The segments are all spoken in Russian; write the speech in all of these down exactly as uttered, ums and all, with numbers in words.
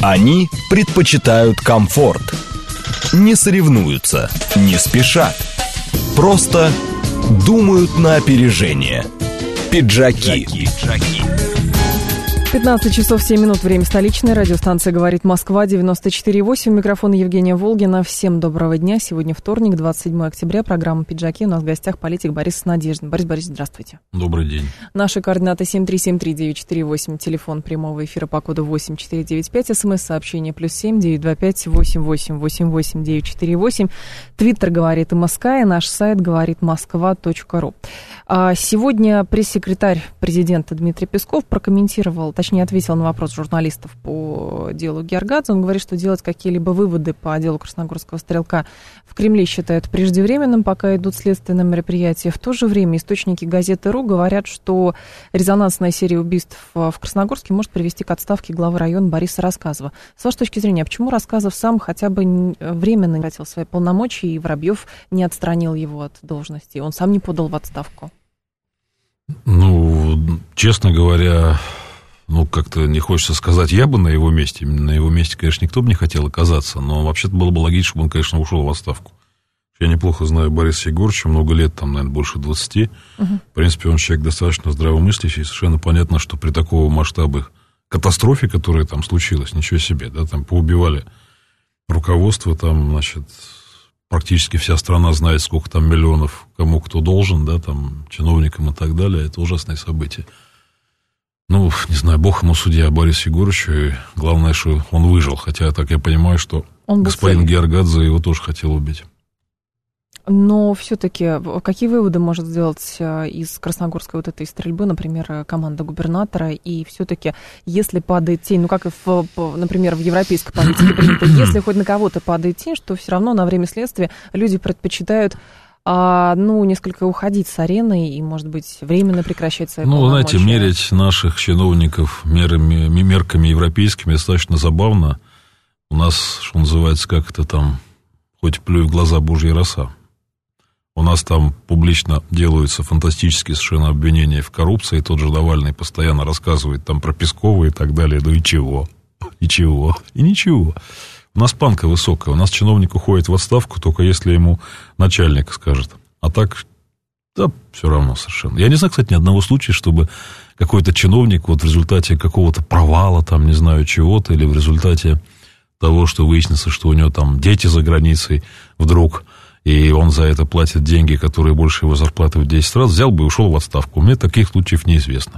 Они предпочитают комфорт. Не соревнуются, не спешат. Просто думают на опережение. Пиджаки. пятнадцать часов семь минут, время столичное. Радиостанция «Говорит Москва», девяносто четыре восемь. Микрофон Евгения Волгина. Всем доброго дня. Сегодня вторник, двадцать седьмое октября. Программа «Пиджаки». У нас в гостях политик Борис Надеждин. Борис Борисович, здравствуйте. Добрый день. Наши координаты семь три семь три девять четыре восемь. Телефон прямого эфира по коду восемь четыре девять пять. СМС-сообщение плюс семь девять два пять восемь восемь восемь восемь девять четыре восемь. Твиттер «Говорит МСК» и наш сайт говорит москва точка ру. Сегодня пресс-секретарь президента Дмитрий Песков прокомментировал, точнее ответил на вопрос журналистов по делу Георгадзе. Он говорит, что делать какие-либо выводы по делу красногорского стрелка в Кремле считают преждевременным, пока идут следственные мероприятия. В то же время источники газеты «Ру» говорят, что резонансная серия убийств в Красногорске может привести к отставке главы района Бориса Рассказова. С вашей точки зрения, почему Рассказов сам хотя бы временно не тратил свои полномочия и Воробьев не отстранил его от должности? Он сам не подал в отставку? Ну, честно говоря, ну, как-то не хочется сказать, я бы на его месте, на его месте, конечно, никто бы не хотел оказаться, но вообще-то было бы логично, чтобы он, конечно, ушел в отставку. Я неплохо знаю Бориса Егоровича, много лет, там, наверное, больше двадцати. Угу. В принципе, он человек достаточно здравомыслящий, совершенно понятно, что при такого масштабе катастрофе, которая там случилась, ничего себе, да, там поубивали руководство, там, значит... Практически вся страна знает, сколько там миллионов кому кто должен, да, там, чиновникам и так далее. Это ужасное событие. Ну, не знаю, бог ему судья Борис Егорович. И главное, что он выжил. Хотя, так я понимаю, что господин целый. Георгадзе его тоже хотел убить. Но все-таки какие выводы может сделать из красногорской вот этой стрельбы, например, команда губернатора? И все-таки, если падает тень, ну как и, в, например, в европейской политике принято, если хоть на кого-то падает тень, что все равно на время следствия люди предпочитают, а, ну, несколько уходить с арены и, может быть, временно прекращать свои ну, полномочия. Ну, знаете, мерить наших чиновников мерами, мерками европейскими достаточно забавно. У нас, что называется, как это там, хоть плюй в глаза божья роса. У нас там публично делаются фантастические совершенно обвинения в коррупции. Тот же Навальный постоянно рассказывает там про Пескова и так далее. Ну и чего? И чего? И ничего. У нас планка высокая. У нас чиновник уходит в отставку, только если ему начальник скажет. А так, да, все равно совершенно. Я не знаю, кстати, ни одного случая, чтобы какой-то чиновник вот в результате какого-то провала, там, не знаю, чего-то, или в результате того, что выяснится, что у него там дети за границей вдруг... и он за это платит деньги, которые больше его зарплаты в десять раз, взял бы и ушел в отставку. Мне таких случаев неизвестно.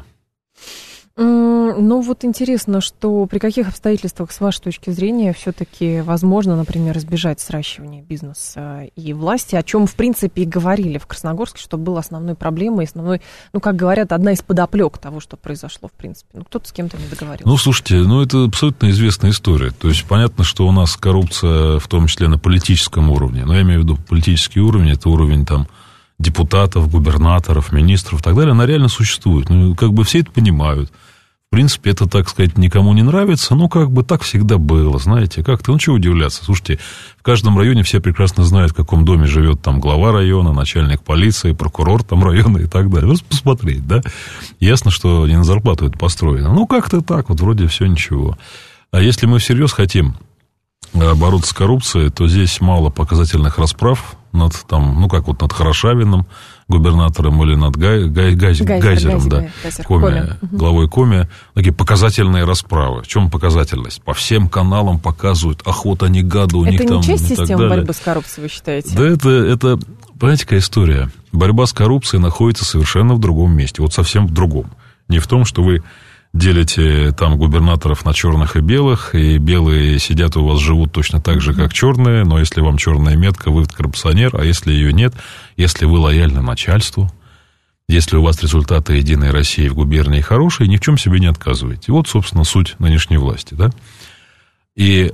Ну, вот интересно, что при каких обстоятельствах, с вашей точки зрения, все-таки возможно, например, избежать сращивания бизнеса и власти, о чем, в принципе, и говорили в Красногорске, что была основной проблемой, основной, ну, как говорят, одна из подоплек того, что произошло, в принципе. Ну, кто-то с кем-то не договорился. Ну, слушайте, ну, это абсолютно известная история. То есть, понятно, что у нас коррупция, в том числе на политическом уровне, но я имею в виду политический уровень, это уровень, там, депутатов, губернаторов, министров и так далее, она реально существует. Ну, как бы все это понимают. В принципе, это, так сказать, никому не нравится, но как бы так всегда было, знаете, как-то, ну, чего удивляться. Слушайте, в каждом районе все прекрасно знают, в каком доме живет там глава района, начальник полиции, прокурор там района и так далее. Просто посмотреть, да. Ясно, что не на зарплату это построено. Ну, как-то так, вот вроде все ничего. А если мы всерьез хотим бороться с коррупцией, то здесь мало показательных расправ над, там, ну, как вот над Хорошавиным, губернатором, или над Гай, Гай, Гай, Гайзер, Гайзером, да, Гайзер, Коми, Коми. Главой Коми. Такие показательные расправы. В чем показательность? По всем каналам показывают, ах, вот они гады, у это них там... Это не часть системы борьбы с коррупцией, вы считаете? Да, это, это, понимаете, какая история? Борьба с коррупцией находится совершенно в другом месте, вот совсем в другом. Не в том, что вы делите там губернаторов на черных и белых, и белые сидят у вас, живут точно так же, как черные, но если вам черная метка, вы коррупционер, а если ее нет, если вы лояльны начальству, если у вас результаты Единой России в губернии хорошие, ни в чем себе не отказываете. Вот, собственно, суть нынешней власти, да. И э,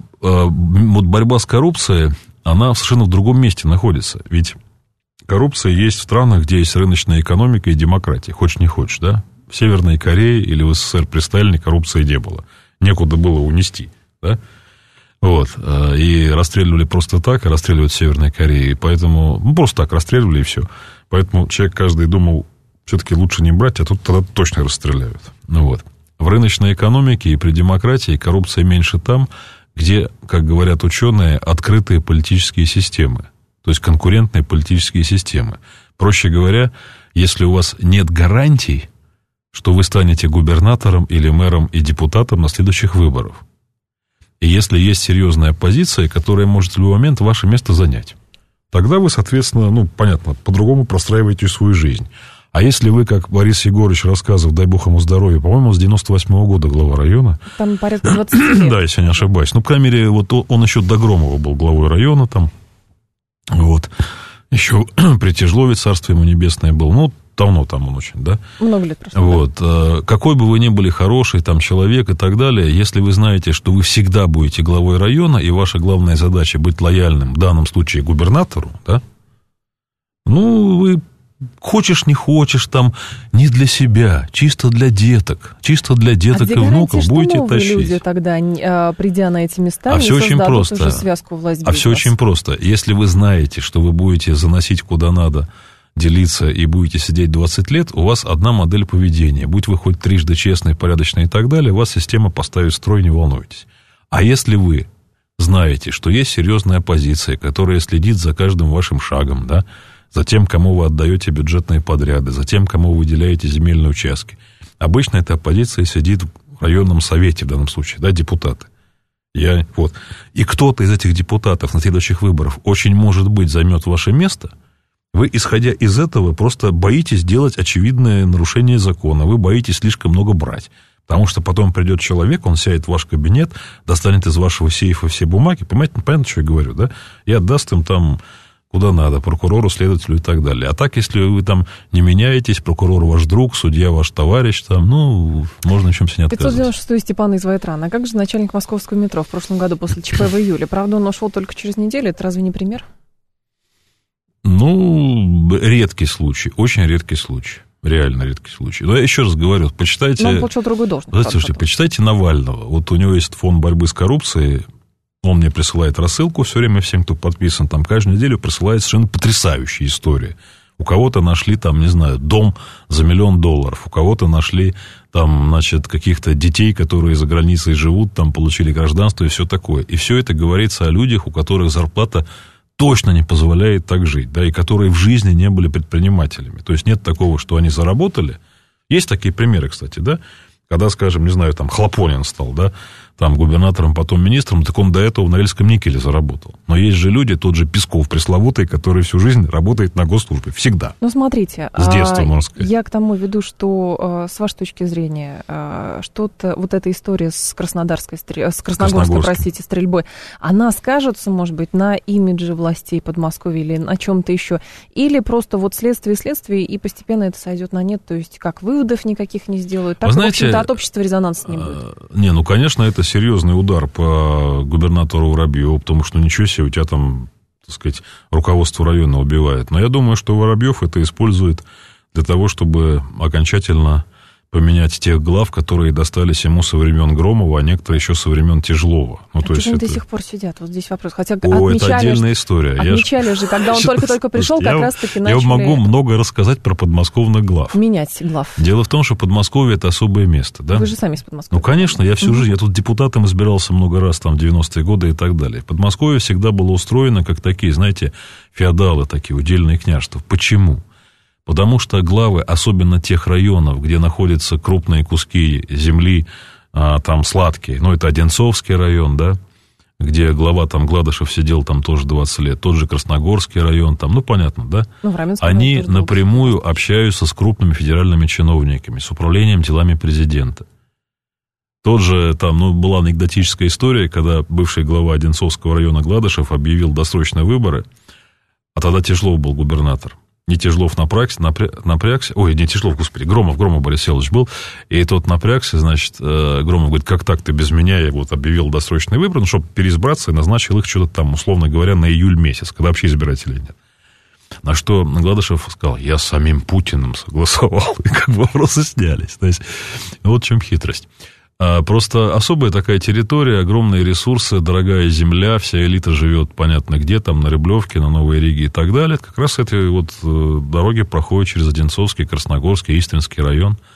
вот борьба с коррупцией, она совершенно в другом месте находится, ведь коррупция есть в странах, где есть рыночная экономика и демократия, хочешь не хочешь, да. В Северной Корее или в СССР при Сталине коррупции не было. Некуда было унести, да? Вот. И расстреливали просто так, и расстреливают в Северной Корее. Поэтому, ну, просто так расстреливали, и все. Поэтому человек каждый думал, все-таки лучше не брать, а тут тогда точно расстреляют. Ну, вот. В рыночной экономике и при демократии коррупция меньше там, где, как говорят ученые, открытые политические системы, то есть конкурентные политические системы. Проще говоря, если у вас нет гарантий, что вы станете губернатором или мэром и депутатом на следующих выборах. И если есть серьезная оппозиция, которая может в любой момент ваше место занять, тогда вы, соответственно, ну, понятно, по-другому простраиваете свою жизнь. А если вы, как Борис Егорович рассказывал, дай бог ему здоровья, по-моему, с девяносто восьмого года глава района. Там порядка двадцати лет. Да, если я не ошибаюсь. Ну, по крайней мере, вот он еще до Громова был главой района там. Вот. Еще при Тяжлове, царство ему небесное, был. Ну, давно там он очень, да? Много лет прошло. Вот. Да. Какой бы вы ни были хороший там человек и так далее, если вы знаете, что вы всегда будете главой района, и ваша главная задача быть лояльным, в данном случае губернатору, да? Ну, вы... Хочешь, не хочешь, там, не для себя, чисто для деток, чисто для деток а и внуков будете что тащить. Люди тогда, придя на эти места, а не все очень просто. Уже связку власть а все вас. очень просто. Если вы знаете, что вы будете заносить куда надо, делиться и будете сидеть двадцать лет, у вас одна модель поведения. Будь вы хоть трижды честный, порядочный и так далее, вас система поставит в строй, не волнуйтесь. А если вы знаете, что есть серьезная оппозиция, которая следит за каждым вашим шагом, да, за тем, кому вы отдаете бюджетные подряды, за тем, кому вы выделяете земельные участки. Обычно эта оппозиция сидит в районном совете, в данном случае, да, депутаты. Я, вот. И кто-то из этих депутатов на следующих выборах очень, может быть, займет ваше место. Вы, исходя из этого, просто боитесь делать очевидное нарушение закона. Вы боитесь слишком много брать. Потому что потом придет человек, он сядет в ваш кабинет, достанет из вашего сейфа все бумаги. Понимаете, понятно, что я говорю, да? И отдаст им там... куда надо, прокурору, следователю и так далее. А так, если вы там не меняетесь, прокурор ваш друг, судья ваш товарищ, там, ну, можно чем-то не отказывать. пятьсот девяносто шестой Степан из Вайтрана. А как же начальник московского метро в прошлом году после ЧП в июле? Правда, он ушел только через неделю, это разве не пример? Ну, редкий случай, очень редкий случай. Реально редкий случай. Но я еще раз говорю, почитайте... Но он получил другую должность. Знаете, слушайте, почитайте Навального. Вот у него есть фонд борьбы с коррупцией. Он мне присылает рассылку все время всем, кто подписан. Там каждую неделю присылает совершенно потрясающие истории. У кого-то нашли, там, не знаю, дом за миллион долларов. У кого-то нашли, там, значит, каких-то детей, которые за границей живут, там, получили гражданство и все такое. И все это говорится о людях, у которых зарплата точно не позволяет так жить, да, и которые в жизни не были предпринимателями. То есть нет такого, что они заработали. Есть такие примеры, кстати, да, когда, скажем, не знаю, там, Хлопонин стал, да, там, губернатором, потом министром, так он до этого в Норильском никеле заработал. Но есть же люди, тот же Песков пресловутый, который всю жизнь работает на госслужбе. Всегда. Ну, смотрите. С детства, можно сказать. Я к тому веду, что, с вашей точки зрения, что-то, вот эта история с Краснодарской, с Красногорской, простите, стрельбой, она скажется, может быть, на имидже властей Подмосковья или на чем-то еще, или просто вот следствие следствие, и постепенно это сойдет на нет, то есть как выводов никаких не сделают, так, знаете, в общем-то, от общества резонанса не будет. Не, ну, конечно, это серьезный удар по губернатору Воробьеву, потому что, ну, ничего себе, у тебя там, так сказать, руководство района убивает. Но я думаю, что Воробьев это использует для того, чтобы окончательно поменять тех глав, которые достались ему со времен Громова, а некоторые еще со времен Тяжлова. Ну, а то есть они это... до сих пор сидят? Вот здесь вопрос. Хотя О, отмечали, это отдельная же, история. Отмечали я же, когда он только-только пришел, как я, раз-таки начали... Я могу много рассказать про подмосковных глав. Менять глав. Дело в том, что Подмосковье – это особое место, да? Вы же сами из Подмосковья. Ну, конечно, я всю жизнь, я тут депутатом избирался много раз, там, в девяностые годы и так далее. Подмосковье всегда было устроено как такие, знаете, феодалы такие, удельные княжества. Почему? Потому что главы, особенно тех районов, где находятся крупные куски земли, а, там сладкие, ну, это Одинцовский район, да, где глава там Гладышев сидел там тоже двадцать лет, тот же Красногорский район, там, ну, понятно, да, ну, они напрямую долго. общаются с крупными федеральными чиновниками, с управлением делами президента. Тот же, там, ну, была анекдотическая история, когда бывший глава Одинцовского района Гладышев объявил досрочные выборы, а тогда Тяжлов был губернатор. Не Тяжлов напрягся, напрягся, ой, не Тяжлов, господи, Громов, Громов Борис Селович был, и тот напрягся, значит, Громов говорит, как так ты без меня, я вот объявил досрочный выбор, ну, чтобы переизбраться, и назначил их что-то там, условно говоря, на июль месяц, когда вообще избирателей нет. На что Гладышев сказал, я с самим Путиным согласовал, и как бы вопросы снялись. То есть, вот в чем хитрость. Просто особая такая территория, огромные ресурсы, дорогая земля, вся элита живет, понятно где, там на Рублевке, на Новой Риге и так далее. Как раз эти вот дороги проходят через Одинцовский, Красногорский, Истринский район.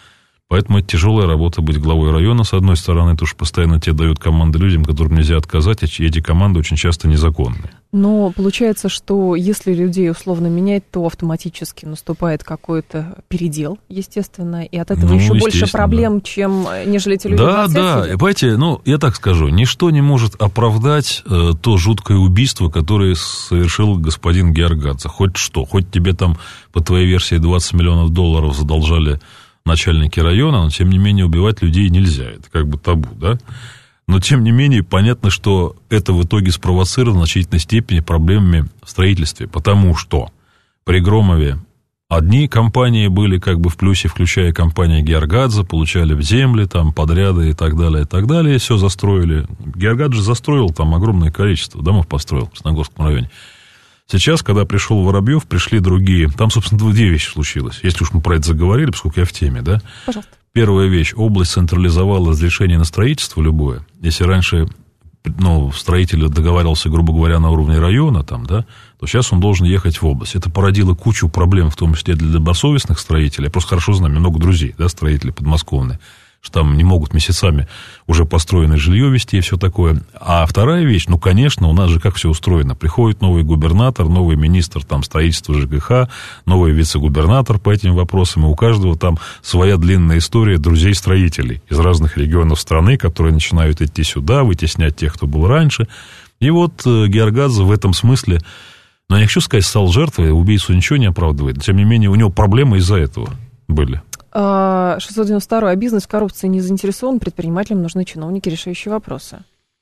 Поэтому это тяжелая работа быть главой района, с одной стороны, потому что постоянно тебе дают команды людям, которым нельзя отказать, и эти команды очень часто незаконные. Но получается, что если людей условно менять, то автоматически наступает какой-то передел, естественно, и от этого ну, еще больше проблем, да. чем нежели эти люди. Да, да, сидят. Понимаете, ну, я так скажу, ничто не может оправдать э, то жуткое убийство, которое совершил господин Георгадзе. Хоть что, хоть тебе там, по твоей версии, двадцать миллионов долларов задолжали начальники района, но, тем не менее, убивать людей нельзя, это как бы табу, да? Но, тем не менее, понятно, что это в итоге спровоцировано в значительной степени проблемами в строительстве, потому что при Громове одни компании были как бы в плюсе, включая компанию Георгадзе, получали в земли, там, подряды и так далее, и так далее, все застроили. Георгадзе застроил там огромное количество домов, построил в Красногорском районе. Сейчас, когда пришел Воробьев, пришли другие. Там, собственно, две вещи случилось. Если уж мы про это заговорили, поскольку я в теме, да? Пожалуйста. Первая вещь. Область централизовала разрешение на строительство любое. Если раньше, ну, строитель договаривался, грубо говоря, на уровне района, там, да, то сейчас он должен ехать в область. Это породило кучу проблем, в том числе для добросовестных строителей. Я просто хорошо знаю, у меня много друзей, да, строители подмосковные, что там не могут месяцами уже построенное жилье вести и все такое. А вторая вещь, ну, конечно, у нас же как все устроено. Приходит новый губернатор, новый министр там строительства ЖКХ, новый вице-губернатор по этим вопросам, и у каждого там своя длинная история друзей-строителей из разных регионов страны, которые начинают идти сюда, вытеснять тех, кто был раньше. И вот Георгадзе в этом смысле, ну, я не хочу сказать, стал жертвой, убийцу ничего не оправдывает, но, тем не менее, у него проблемы из-за этого были. шестьсот девяносто второй. А бизнес в коррупции не заинтересован, предпринимателям нужны чиновники, решающие вопросы.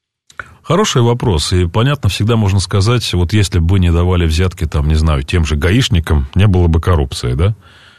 Хороший вопрос. И, понятно, всегда можно сказать, вот если бы не давали взятки, там, не знаю, тем же гаишникам, не было бы коррупции, да?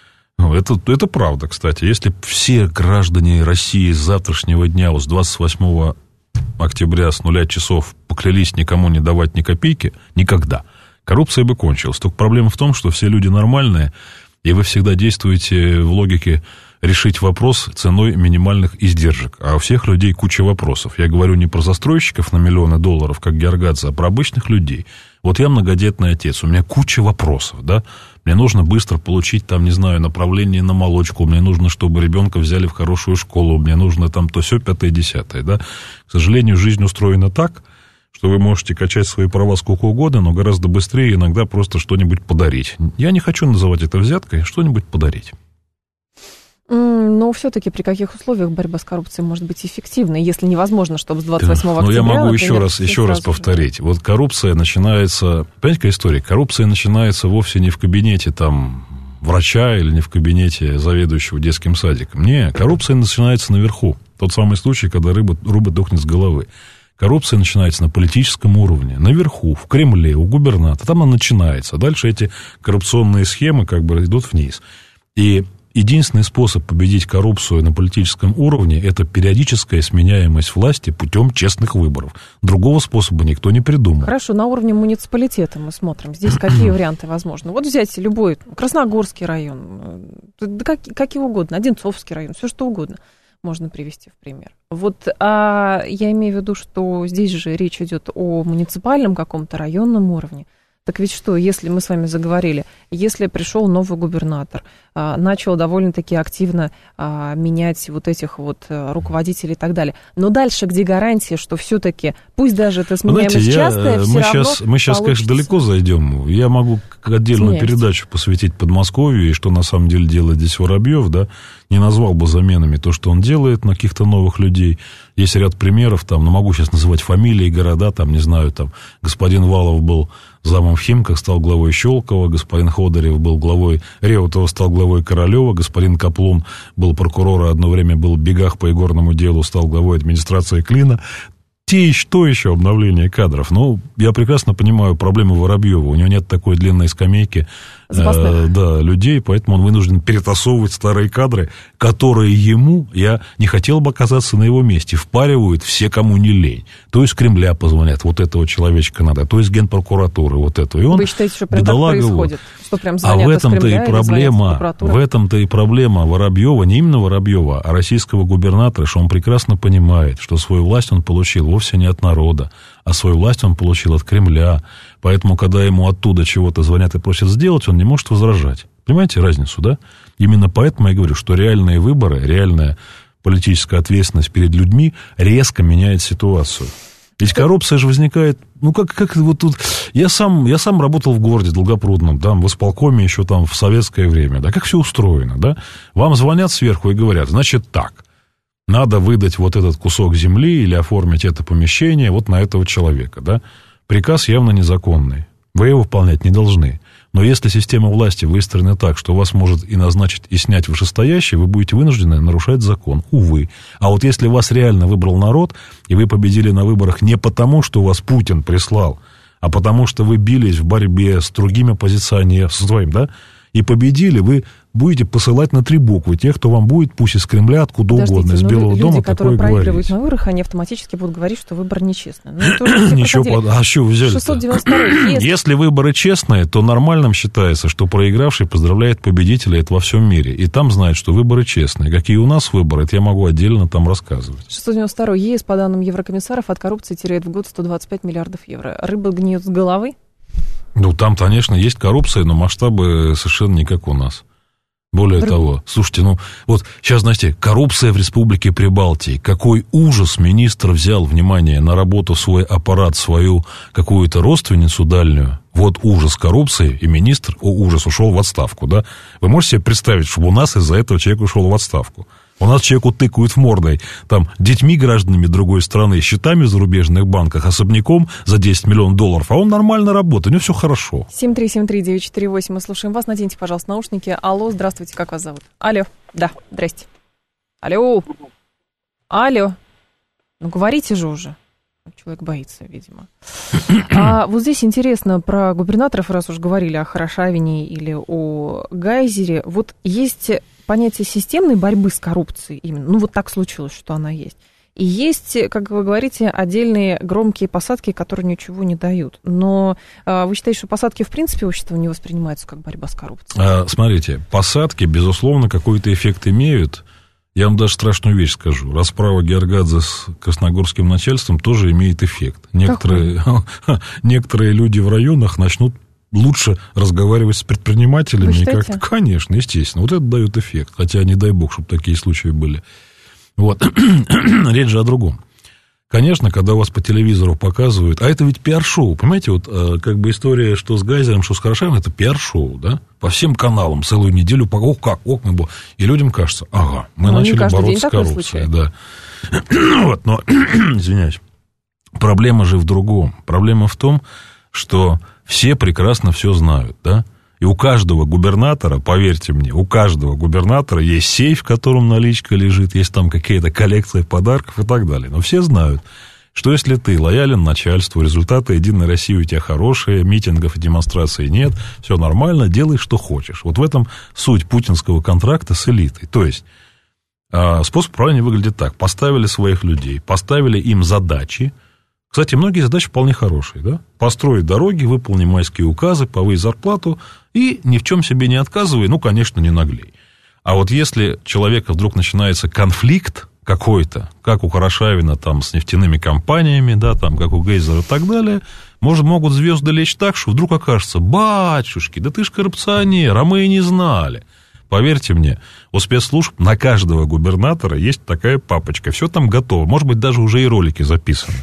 Это, это правда, кстати. Если бы все граждане России с завтрашнего дня, вот с двадцать восьмого октября с нуля часов поклялись никому не давать ни копейки, никогда, коррупция бы кончилась. Только проблема в том, что все люди нормальные, и вы всегда действуете в логике решить вопрос ценой минимальных издержек. А у всех людей куча вопросов. Я говорю не про застройщиков на миллионы долларов, как Георгадзе, а про обычных людей. Вот я многодетный отец, у меня куча вопросов, да? Мне нужно быстро получить, там, не знаю, направление на молочку, мне нужно, чтобы ребенка взяли в хорошую школу, мне нужно там то сё, пятое, десятое, да? К сожалению, жизнь устроена так, что вы можете качать свои права сколько угодно, но гораздо быстрее иногда просто что-нибудь подарить. Я не хочу называть это взяткой, что-нибудь подарить. Но все-таки при каких условиях борьба с коррупцией может быть эффективной, если невозможно, чтобы с двадцать восьмого октября... Ну, я могу еще раз, еще раз повторить. Вот коррупция начинается... Понимаете, какая история? Коррупция начинается вовсе не в кабинете там врача или не в кабинете заведующего детским садиком. Не, коррупция начинается наверху. Тот самый случай, когда рыба, рыба дохнет с головы. Коррупция начинается на политическом уровне, наверху, в Кремле, у губернатора. Там она начинается. А дальше эти коррупционные схемы как бы идут вниз. И единственный способ победить коррупцию на политическом уровне – это периодическая сменяемость власти путем честных выборов. Другого способа никто не придумал. Хорошо, на уровне муниципалитета мы смотрим. Здесь какие варианты возможны? Вот взять любой Красногорский район, да как, какие угодно, Одинцовский район, все что угодно можно привести в пример. Вот а, я имею в виду, что здесь же речь идет о муниципальном каком-то районном уровне. Так ведь что, если мы с вами заговорили, если пришел новый губернатор, а, начал довольно-таки активно а, менять вот этих вот а, руководителей и так далее, но дальше где гарантия, что все-таки, пусть даже это сменяемость Знаете, частая, я, все мы равно сейчас, мы сейчас, конечно, далеко зайдем. Я могу отдельную Сменяемость. передачу посвятить Подмосковью и что на самом деле делает здесь Воробьев, да, не назвал бы заменами то, что он делает на каких-то новых людей. Есть ряд примеров, там, но могу сейчас называть фамилии, города, там, не знаю, там, господин Валов был замом в Химках, стал главой Щелково, господин Ходорев был главой Реутова, стал главой Королева, господин Каплун был прокурором, одно время был в бегах по игорному делу, стал главой администрации Клина. Те, что еще обновление кадров? Ну, я прекрасно понимаю проблему Воробьева. У него нет такой длинной скамейки э, да, людей, поэтому он вынужден перетасовывать старые кадры, которые ему, я не хотел бы оказаться на его месте, впаривают все, кому не лень. То из Кремля позвонят, вот этого человечка надо, то из Генпрокуратуры, вот этого. И он, Вы считаете, что прям так происходит? Что прям а в этом-то и проблема, в этом-то и проблема Воробьева, не именно Воробьева, а российского губернатора, что он прекрасно понимает, что свою власть он получил вовсе не от народа, а свою власть он получил от Кремля. Поэтому, когда ему оттуда чего-то звонят и просят сделать, он не может возражать. Понимаете разницу, да? Именно поэтому я говорю, что реальные выборы, реальная политическая ответственность перед людьми резко меняет ситуацию. Ведь коррупция же возникает, ну, как, как вот тут... Я сам, я сам работал в городе Долгопрудном, там, в исполкоме еще там в советское время, да, как все устроено, да? Вам звонят сверху и говорят, значит, так, надо выдать вот этот кусок земли или оформить это помещение вот на этого человека, да? Приказ явно незаконный, вы его выполнять не должны. Но если система власти выстроена так, что вас может и назначить, и снять вышестоящий, вы будете вынуждены нарушать закон, увы. А вот если вас реально выбрал народ, и вы победили на выборах не потому, что вас Путин прислал, а потому что вы бились в борьбе с другими оппозиционерами, со своим, да, и победили, вы будете посылать на три буквы тех, кто вам будет, пусть из Кремля, откуда Подождите, угодно, из Белого люди, дома, которые такое проигрывают говорить. на выборах, они автоматически будут говорить, что выбор нечестный. Ну, Ничего, под... а что вы взяли? шестьсот девяносто второй Если выборы честные, то нормальным считается, что проигравший поздравляет победителя, это во всем мире. И там знают, что выборы честные. Какие у нас выборы, это я могу отдельно там рассказывать. шестьсот девяносто второй ЕС, по данным еврокомиссаров, от коррупции теряет в год сто двадцать пять миллиардов евро. Рыба гниет с головы? Ну, там, конечно, есть коррупция, но масштабы совершенно не как у нас. Более Друг... того, слушайте, ну, вот сейчас, знаете, коррупция в Республике Прибалтии. Какой ужас министр взял, внимание, на работу свой аппарат, свою какую-то родственницу дальнюю. Вот ужас коррупции, и министр, о, ужас, ушел в отставку, да? Вы можете себе представить, чтобы у нас из-за этого человек ушел в отставку? У нас человеку тыкают в мордой, там, детьми, гражданами другой страны, счетами в зарубежных банках, особняком за десять миллионов долларов, а он нормально работает, у него все хорошо. семь три семь три девять четыре восемь, мы слушаем вас, наденьте, пожалуйста, наушники. Алло, здравствуйте, как вас зовут? Алло, да, здрасте. Алло, алло, ну говорите же уже. Человек боится, видимо. А вот здесь интересно про губернаторов, раз уж говорили о Хорошавине или о Гайзере. Вот есть понятие системной борьбы с коррупцией именно. Ну, вот так случилось, что она есть. И есть, как вы говорите, отдельные громкие посадки, которые ничего не дают. Но а, вы считаете, что посадки в принципе общество не воспринимаются как борьба с коррупцией? А, смотрите, посадки, безусловно, какой-то эффект имеют. Я вам даже страшную вещь скажу. Расправа Георгадзе с красногорским начальством тоже имеет эффект. Некоторые, некоторые люди в районах начнут лучше разговаривать с предпринимателями. И как-то, конечно, естественно. Вот это дает эффект. Хотя не дай бог, чтобы такие случаи были. Вот. Речь же о другом. Конечно, когда вас по телевизору показывают, а это ведь пиар-шоу, понимаете, вот как бы история, что с Гайзером, что с Хорошавиным, это пиар-шоу, да, по всем каналам целую неделю, по ох, как, ох, мы, и людям кажется, ага, мы но начали бороться с коррупцией, да. Вот, но, извиняюсь, проблема же в другом, проблема в том, что все прекрасно все знают, да. И у каждого губернатора, поверьте мне, у каждого губернатора есть сейф, в котором наличка лежит, есть там какие-то коллекции подарков и так далее. Но все знают, что если ты лоялен начальству, результаты Единой России у тебя хорошие, митингов и демонстраций нет, все нормально, делай, что хочешь. Вот в этом суть путинского контракта с элитой. То есть способ управления выглядит так. Поставили своих людей, поставили им задачи. Кстати, многие задачи вполне хорошие, да? Построить дороги, выполнить майские указы, повысить зарплату и ни в чем себе не отказывай, ну, конечно, не наглей. А вот если у человека вдруг начинается конфликт какой-то, как у Хорошавина там с нефтяными компаниями, да, там, как у Гейзера и так далее, может, могут звезды лечь так, что вдруг окажется, батюшки, да ты ж коррупционер, а мы и не знали. Поверьте мне, у спецслужб на каждого губернатора есть такая папочка. Все там готово. Может быть, даже уже и ролики записаны.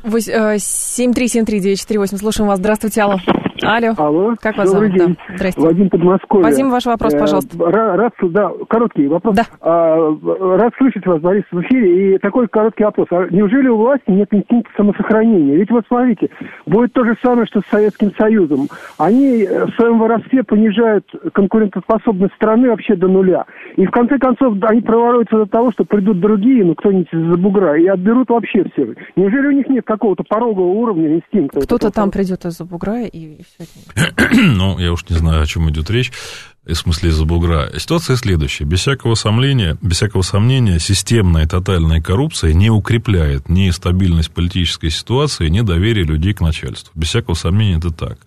семь три семь три девять четыре восемь. Слушаем вас. Здравствуйте, алло. Алло. Алло. Как вас зовут? День. Да. Здрасте. Вадим, Подмосковье. Вадим, ваш вопрос, пожалуйста. Рад, да, короткий вопрос. Да. А, рад слышать вас, Борис, в эфире. И такой короткий вопрос. А неужели у власти нет инстинкта самосохранения? Ведь вот смотрите, будет то же самое, что с Советским Союзом. Они в своем воровстве понижают конкурентоспособность страны вообще до нуля. И в конце концов они проворуются до того, что придут другие, ну кто-нибудь из-за бугра, и отберут вообще все. Неужели у них нет какого-то порогового уровня инстинкта? Кто-то там придет из-за бугра, и все. Ну, я уж не знаю, о чем идет речь, в смысле из-за бугра. Ситуация следующая. Без всякого сомнения, без всякого сомнения, системная тотальная коррупция не укрепляет ни стабильность политической ситуации, ни доверие людей к начальству. Без всякого сомнения это так.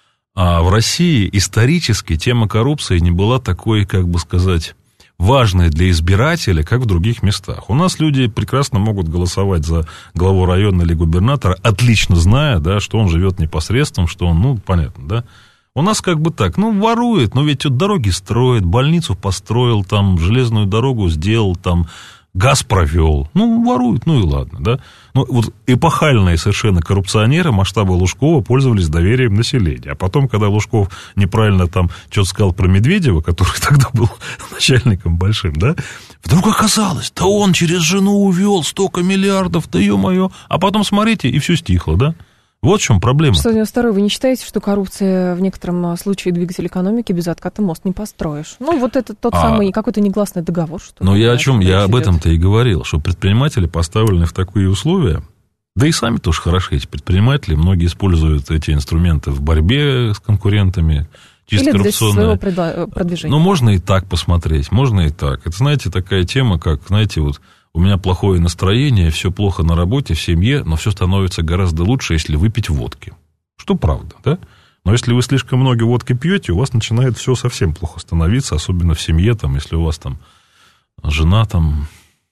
А в России исторически тема коррупции не была такой, как бы сказать, важной для избирателя, как в других местах. У нас люди прекрасно могут голосовать за главу района или губернатора, отлично зная, да, что он живет непосредственно, что он, ну, понятно, да. У нас как бы так, ну, ворует, но ведь вот дороги строит, больницу построил, там, железную дорогу сделал, там, газ провел. Ну, ворует, ну и ладно, да. Ну, вот эпохальные совершенно коррупционеры масштаба Лужкова пользовались доверием населения. А потом, когда Лужков неправильно там что-то сказал про Медведева, который тогда был начальником большим, да, вдруг оказалось, да он через жену увел столько миллиардов, да ё-моё. А потом, смотрите, и все стихло, да. Вот в чем проблема. сто девяносто второй. Вы не считаете, что коррупция в некотором случае двигатель экономики, без отката мост не построишь? Ну, вот это тот а, самый какой-то негласный договор, что ли? Ну, я о чем? Я об этом-то и говорил, что предприниматели поставлены в такие условия, да и сами тоже хороши эти предприниматели, многие используют эти инструменты в борьбе с конкурентами, чисто коррупционные. Или для своего продвижения. Ну, можно и так посмотреть, можно и так. Это, знаете, такая тема, как, знаете, вот... У меня плохое настроение, все плохо на работе, в семье, но все становится гораздо лучше, если выпить водки. Что правда, да? Но если вы слишком много водки пьете, у вас начинает все совсем плохо становиться, особенно в семье, там, если у вас там жена, там,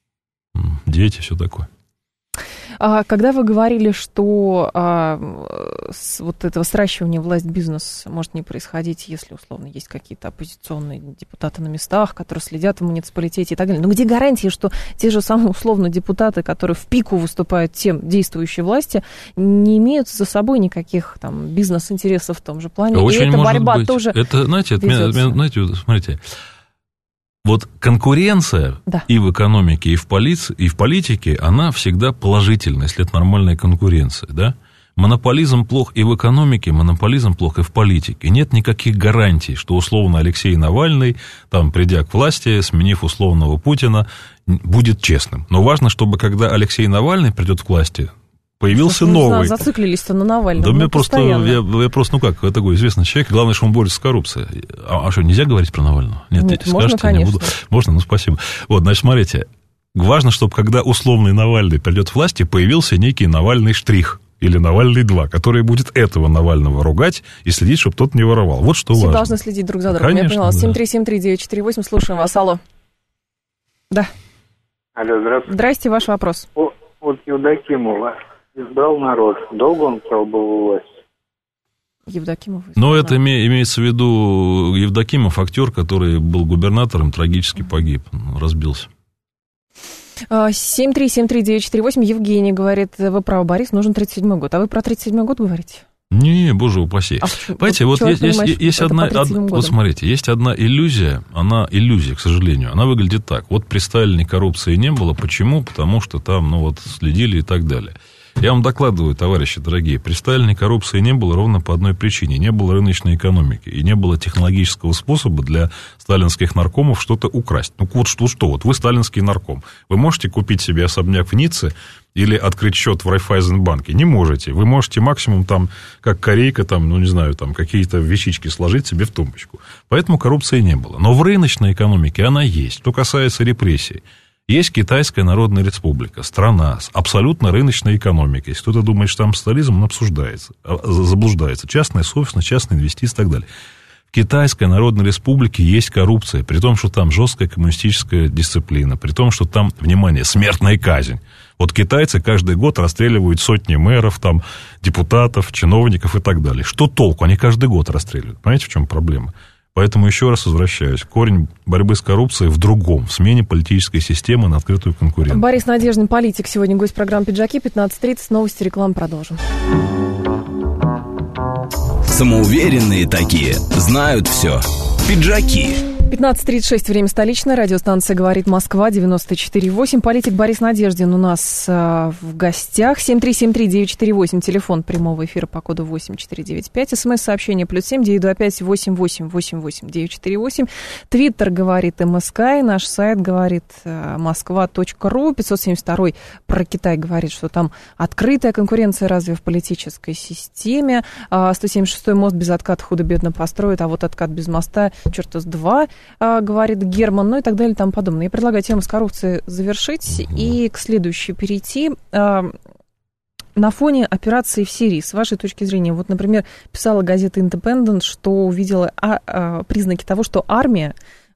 дети, все такое. Когда вы говорили, что а, с вот этого сращивания власть-бизнес может не происходить, если, условно, есть какие-то оппозиционные депутаты на местах, которые следят в муниципалитете и так далее, но где гарантии, что те же самые, условно, депутаты, которые в пику выступают тем действующей власти, не имеют за собой никаких там бизнес-интересов в том же плане? Очень и эта борьба быть. тоже это, знаете, это, знаете, смотрите... Вот конкуренция да. и в экономике, и в, полиции, и в политике, она всегда положительная, если это нормальная конкуренция, да? Монополизм плох и в экономике, монополизм плох и в политике. Нет никаких гарантий, что условно Алексей Навальный, там, придя к власти, сменив условного Путина, будет честным. Но важно, чтобы когда Алексей Навальный придет к власти, появился Слушай, новый. Зациклились-то на Навальном. Да, ну, мне просто, я, я просто, ну как, я такой известный человек, главное, что он борется с коррупцией. А, а что, нельзя говорить про Навального? Нет, Нет скажете, можно, конечно. Не буду. Можно, ну спасибо. Вот, значит, смотрите, важно, чтобы когда условный Навальный придет к власти, появился некий Навальный штрих. Или Навальный два, который будет этого Навального ругать и следить, чтобы тот не воровал. Вот что Все важно. должны следить друг за другом. Конечно, я поняла. Да. семь три семь три девять четыре восемь, слушаем вас. Алло. Да. Алло, здравствуйте. Здрасте, ваш вопрос. О, вот Евдокимова избрал народ. Долго он пробовал у власти? Евдокимов. Но это име, имеется в виду Евдокимов, актер, который был губернатором, трагически погиб, разбился. семь три семь три девять четыре восемь. Евгений говорит, вы правы, Борис, нужен тридцать седьмой год. А вы про тридцать седьмой год говорите? Не, боже упаси. А Понимаете, вот есть, есть, есть одна, од, вот смотрите, есть одна иллюзия, она иллюзия, к сожалению, она выглядит так. Вот при Сталине коррупции не было, почему? Потому что там, ну вот, следили и так далее. Я вам докладываю, товарищи дорогие, при Сталине коррупции не было ровно по одной причине. Не было рыночной экономики и не было технологического способа для сталинских наркомов что-то украсть. Ну вот что, что, вот вы сталинский нарком. Вы можете купить себе особняк в Ницце или открыть счет в Райффайзенбанке? Не можете. Вы можете максимум там, как корейка, там, ну не знаю, там какие-то вещички сложить себе в тумбочку. Поэтому коррупции не было. Но в рыночной экономике она есть. Что касается репрессий. Есть Китайская Народная Республика, страна с абсолютно рыночной экономикой. Если кто-то думает, что там социализм, он обсуждается, заблуждается. Частная собственность, частные инвестиции и так далее. В Китайской Народной Республике есть коррупция, при том, что там жесткая коммунистическая дисциплина, при том, что там, внимание, смертная казнь. Вот китайцы каждый год расстреливают сотни мэров, там, депутатов, чиновников и так далее. Что толку? Они каждый год расстреливают. Понимаете, в чем проблема? Поэтому еще раз возвращаюсь. Корень борьбы с коррупцией в другом, в смене политической системы на открытую конкуренцию. Борис Надеждин, политик, сегодня гость программы «Пиджаки». пятнадцать тридцать, новости, реклама, продолжим. Самоуверенные такие, знают все. Пиджаки. пятнадцать тридцать шесть, время столичное, радиостанция «Говорит Москва», девяносто четыре восемь. Политик Борис Надеждин у нас э, в гостях. семь три семь три девять четыре восемь, телефон прямого эфира по коду восемь четыре девять пять. СМС-сообщение плюс семь девять два пять восемь восемь восемь восемь девять четыре восемь. Твиттер говорит МСК, и наш сайт говорит э, москва точка ру. пятьсот семьдесят два про Китай говорит, что там открытая конкуренция разве в политической системе. Э, сто семьдесят шестой мост без отката худо-бедно построит, а вот откат без моста черта с два. Говорит Герман, ну и так далее и тому подобное. Я предлагаю тему с коррупцией завершить угу. и к следующей перейти. На фоне операции в Сирии, с вашей точки зрения, вот, например, писала газета «Индепендент», что увидела а, а, признаки того, что армия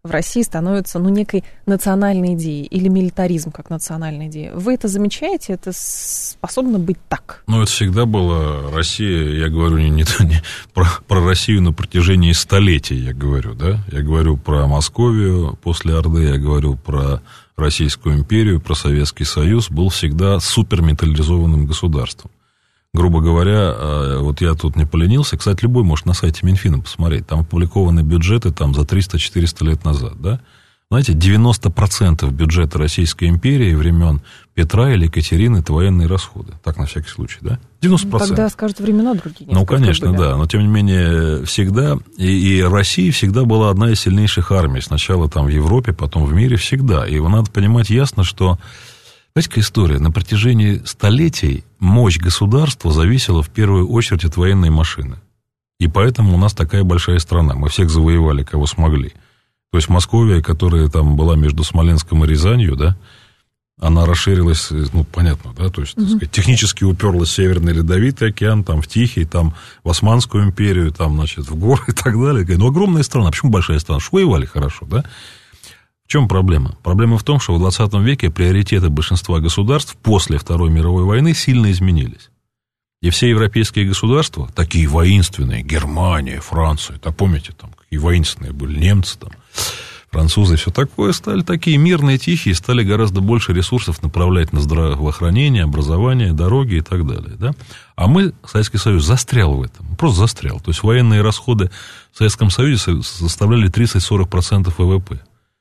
в России становится, ну, некой национальной идеей или милитаризм как национальная идея. Вы это замечаете? Это способно быть так? Ну, это всегда была Россия, я говорю не, не, не про, про Россию на протяжении столетий, я говорю, да? Я говорю про Московию после Орды, я говорю про Российскую империю, про Советский Союз, был всегда супермилитаризованным государством. Грубо говоря, вот я тут не поленился, кстати, любой может на сайте Минфина посмотреть, там опубликованы бюджеты там, за триста-четыреста лет назад, да? Знаете, девяносто процентов бюджета Российской империи времен Петра или Екатерины – это военные расходы. Так, на всякий случай, да? девяносто процентов. Тогда, скажут, времена другие. Ну, конечно, были. Да. Но, тем не менее, всегда, и, и Россия всегда была одна из сильнейших армий. Сначала там в Европе, потом в мире, всегда. И надо понимать ясно, что, знаете, какая история? На протяжении столетий мощь государства зависела в первую очередь от военной машины. И поэтому у нас такая большая страна. Мы всех завоевали, кого смогли. То есть Московия, которая там была между Смоленском и Рязанью, да, она расширилась, ну, понятно, да, то есть, так сказать, технически уперлась в Северный Ледовитый океан, там, в Тихий, там, в Османскую империю, там, значит, в горы и так далее. Ну, огромная страна. Почему большая страна? Что воевали хорошо, да? В чем проблема? Проблема в том, что в двадцатом веке приоритеты большинства государств после Второй мировой войны сильно изменились. И все европейские государства, такие воинственные, Германия, Франция, да, помните, там, какие воинственные были немцы, там, французы, все такое, стали такие мирные, тихие, стали гораздо больше ресурсов направлять на здравоохранение, образование, дороги и так далее, да? А мы, Советский Союз, застрял в этом, просто застрял. То есть военные расходы в Советском Союзе составляли тридцать-сорок процентов ВВП.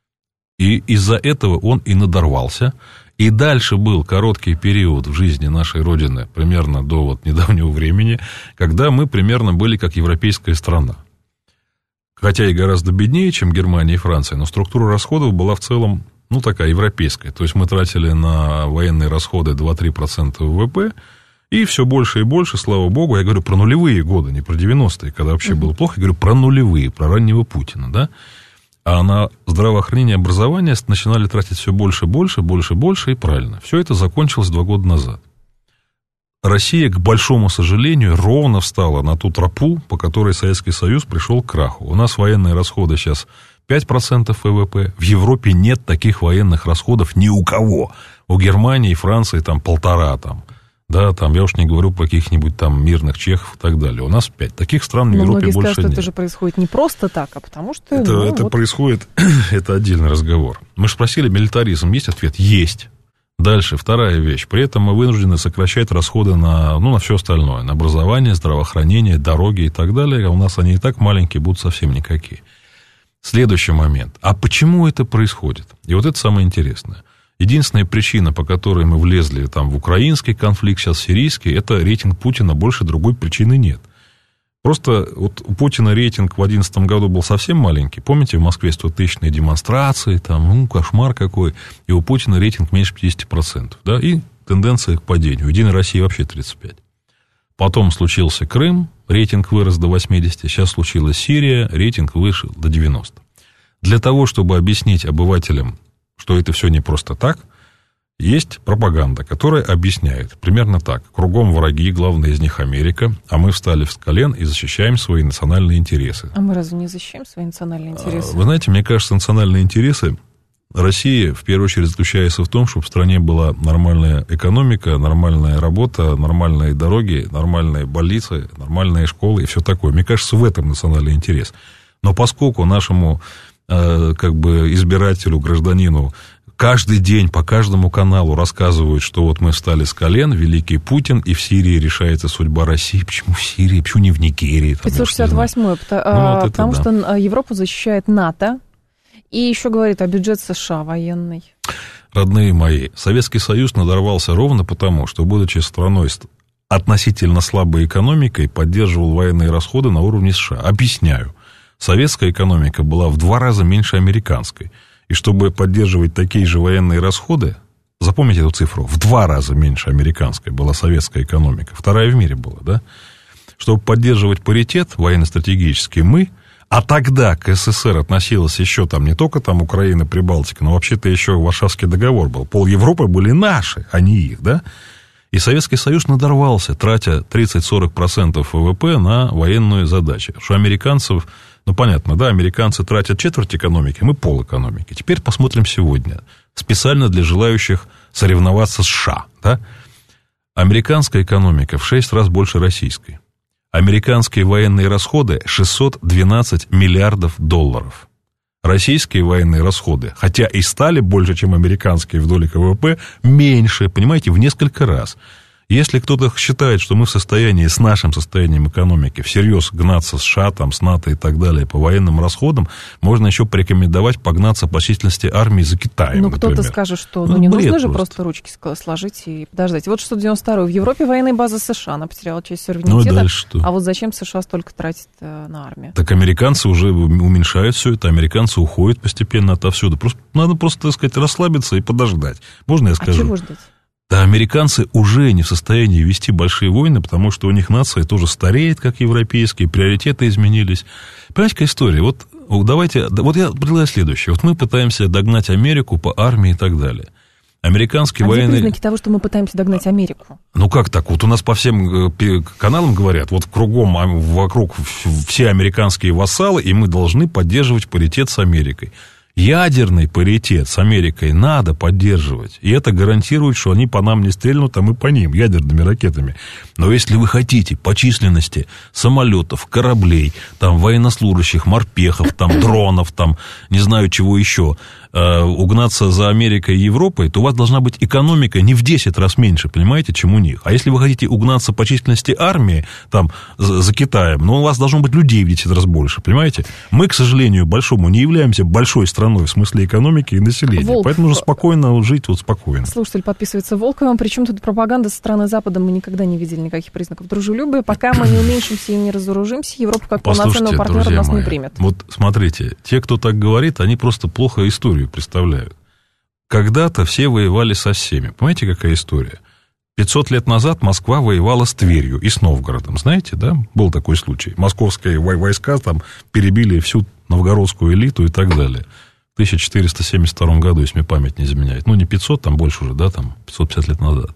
И из-за этого он и надорвался. И дальше был короткий период в жизни нашей Родины, примерно до вот недавнего времени, когда мы примерно были как европейская страна. Хотя и гораздо беднее, чем Германия и Франция, но структура расходов была в целом, ну, такая европейская. То есть мы тратили на военные расходы два-три процента ВВП, и все больше и больше, слава богу, я говорю про нулевые годы, не про девяностые, когда вообще было плохо, я говорю про нулевые, про раннего Путина, да? А на здравоохранение и образование начинали тратить все больше, больше, больше, больше, и правильно. Все это закончилось два года назад. Россия, к большому сожалению, ровно встала на ту тропу, по которой Советский Союз пришел к краху. У нас военные расходы сейчас пять процентов ВВП. В Европе нет таких военных расходов ни у кого. У Германии и Франции там полтора там. Да, там, я уж не говорю про каких-нибудь там мирных чехов и так далее. У нас пять. Таких стран в Европе больше нет. Но многие скажут, что это же происходит не просто так, а потому что... Это, ну, это вот... происходит, это отдельный разговор. Мы же спросили, милитаризм есть? Ответ – есть. Дальше, вторая вещь. При этом мы вынуждены сокращать расходы на, ну, на все остальное. На образование, здравоохранение, дороги и так далее. А у нас они и так маленькие, будут совсем никакие. Следующий момент. А почему это происходит? И вот это самое интересное. Единственная причина, по которой мы влезли там, в украинский конфликт, сейчас сирийский, это рейтинг Путина, больше другой причины нет. Просто вот у Путина рейтинг в две тысячи одиннадцатом году был совсем маленький. Помните, в Москве стотысячные демонстрации, там, ну, кошмар какой. И у Путина рейтинг меньше пятьдесят процентов. Да, и тенденция к падению. У Единой России вообще тридцать пять процентов. Потом случился Крым, рейтинг вырос до восьмидесяти. Сейчас случилась Сирия, рейтинг вышел до девяноста. Для того, чтобы объяснить обывателям, что это все не просто так, есть пропаганда, которая объясняет примерно так. Кругом враги, главная из них Америка, а мы встали с колен и защищаем свои национальные интересы. А мы разве не защищаем свои национальные интересы? Вы знаете, мне кажется, национальные интересы России, в первую очередь, заключаются в том, чтобы в стране была нормальная экономика, нормальная работа, нормальные дороги, нормальные больницы, нормальные школы и все такое. Мне кажется, в этом национальный интерес. Но поскольку нашему э, как бы избирателю, гражданину каждый день по каждому каналу рассказывают, что вот мы встали с колен, великий Путин, и в Сирии решается судьба России. Почему в Сирии? Почему не в Нигерии? Там, пятьсот шестьдесят восьмой, потому, ну, вот потому это, да. что Европу защищает НАТО, и еще говорит о бюджет США военный. Родные мои, Советский Союз надорвался ровно потому, что, будучи страной с относительно слабой экономикой, поддерживал военные расходы на уровне США. Объясняю. Советская экономика была в два раза меньше американской. И чтобы поддерживать такие же военные расходы, запомните эту цифру, в два раза меньше американской была советская экономика, вторая в мире была, да? Чтобы поддерживать паритет военно-стратегический, мы, а тогда к СССР относилась еще там не только там Украина, Прибалтика, но вообще-то еще Варшавский договор был, пол Европы были наши, а не их, да? И Советский Союз надорвался, тратя тридцать-сорок процентов ВВП на военные задачи, что американцев Ну, понятно, да, американцы тратят четверть экономики, мы пол экономики. Теперь посмотрим сегодня. Специально для желающих соревноваться с США, да? Американская экономика в шесть раз больше российской. Американские военные расходы шестьсот двенадцать миллиардов долларов. Российские военные расходы, хотя и стали больше, чем американские в доле ка вэ пэ, меньше, понимаете, в несколько раз. Если кто-то считает, что мы в состоянии с нашим состоянием экономики всерьез гнаться с США, там, с НАТО и так далее по военным расходам, можно еще порекомендовать погнаться по численности армии за Китаем, Ну, например. кто-то скажет, что ну, Ну, не бред нужно же просто. просто ручки сложить и подождать. Вот шестьсот девяносто второй. В Европе военная база США, она потеряла часть Ну, суверенитета. дальше что? А вот зачем США столько тратит э, на армию? Так американцы уже уменьшают все это, американцы уходят постепенно отовсюду. Просто, надо просто, так сказать, расслабиться и подождать. Можно я скажу? А чего ждать? Да, американцы уже не в состоянии вести большие войны, потому что у них нация тоже стареет, как европейские, приоритеты изменились. Понимаете, какая история? Вот давайте, вот я предлагаю следующее. Вот мы пытаемся догнать Америку по армии и так далее. Американские а военные... где признаки того, что мы пытаемся догнать Америку? Ну как так? Вот у нас по всем каналам говорят, вот кругом, вокруг все американские вассалы, и мы должны поддерживать паритет с Америкой. Ядерный паритет с Америкой надо поддерживать. И это гарантирует, что они по нам не стрельнут, а мы по ним ядерными ракетами. Но если вы хотите по численности самолетов, кораблей, там, военнослужащих, морпехов, там, дронов, там, не знаю чего еще, э, угнаться за Америкой и Европой, то у вас должна быть экономика не в десять раз меньше, понимаете, чем у них. А если вы хотите угнаться по численности армии, там, за, за Китаем, ну, у вас должно быть людей в десять раз больше, понимаете? Мы, к сожалению, большому не являемся большой страной в смысле экономики и населения. Волк. Поэтому нужно спокойно жить, вот спокойно. Слушатель подписывается Волковым. Причем тут пропаганда со стороны Запада? Мы никогда не видели никаких признаков дружелюбия. Пока мы не уменьшимся и не разоружимся, Европа как полноценного партнера нас мои, не примет. Вот смотрите, те, кто так говорит, они просто плохо историю представляют. Когда-то все воевали со всеми. Понимаете, какая история? пятьсот лет назад Москва воевала с Тверью и с Новгородом. Знаете, да? Был такой случай. Московские войска там перебили всю новгородскую элиту и так далее. В тысяча четыреста семьдесят втором году, если мне память не изменяет. Ну, не пятьсот, там больше уже, да, там пятьсот пятьдесят лет назад.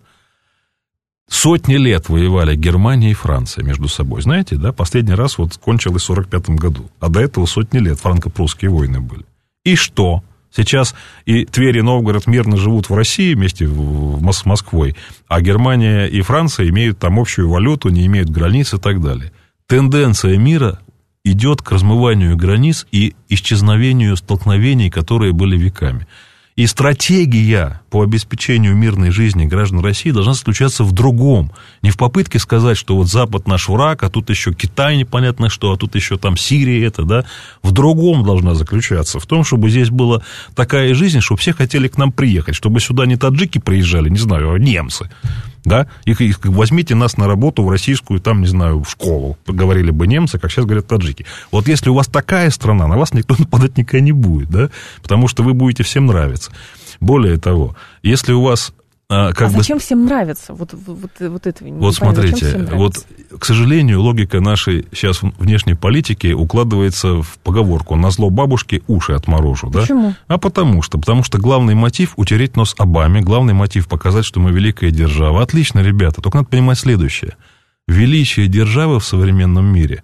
Сотни лет воевали Германия и Франция между собой. Знаете, да, последний раз вот кончилось в сорок пятом году. А до этого сотни лет франко-прусские войны были. И что? Сейчас и Тверь, и Новгород мирно живут в России вместе с Москвой, а Германия и Франция имеют там общую валюту, не имеют границ и так далее. Тенденция мира идет к размыванию границ и исчезновению столкновений, которые были веками. И стратегия по обеспечению мирной жизни граждан России должна заключаться в другом. Не в попытке сказать, что вот Запад наш враг, а тут еще Китай непонятно что, а тут еще там Сирия это, да. В другом должна заключаться. В том, чтобы здесь была такая жизнь, чтобы все хотели к нам приехать, чтобы сюда не таджики приезжали, не знаю, а немцы. Да, их, их, возьмите нас на работу в российскую, там, не знаю, в школу, говорили бы немцы, как сейчас говорят таджики. Вот если у вас такая страна, на вас никто нападать никогда не будет, да, потому что вы будете всем нравиться. Более того, если у вас... А, как а бы... зачем всем нравится? Вот, вот, вот этого не Вот понятно. смотрите, вот, к сожалению, логика нашей сейчас внешней политики укладывается в поговорку «назло бабушке уши отморожу». Почему? Да? А потому что, потому что главный мотив – утереть нос Обаме, главный мотив – показать, что мы великая держава. Отлично, ребята, только надо понимать следующее. Величие державы в современном мире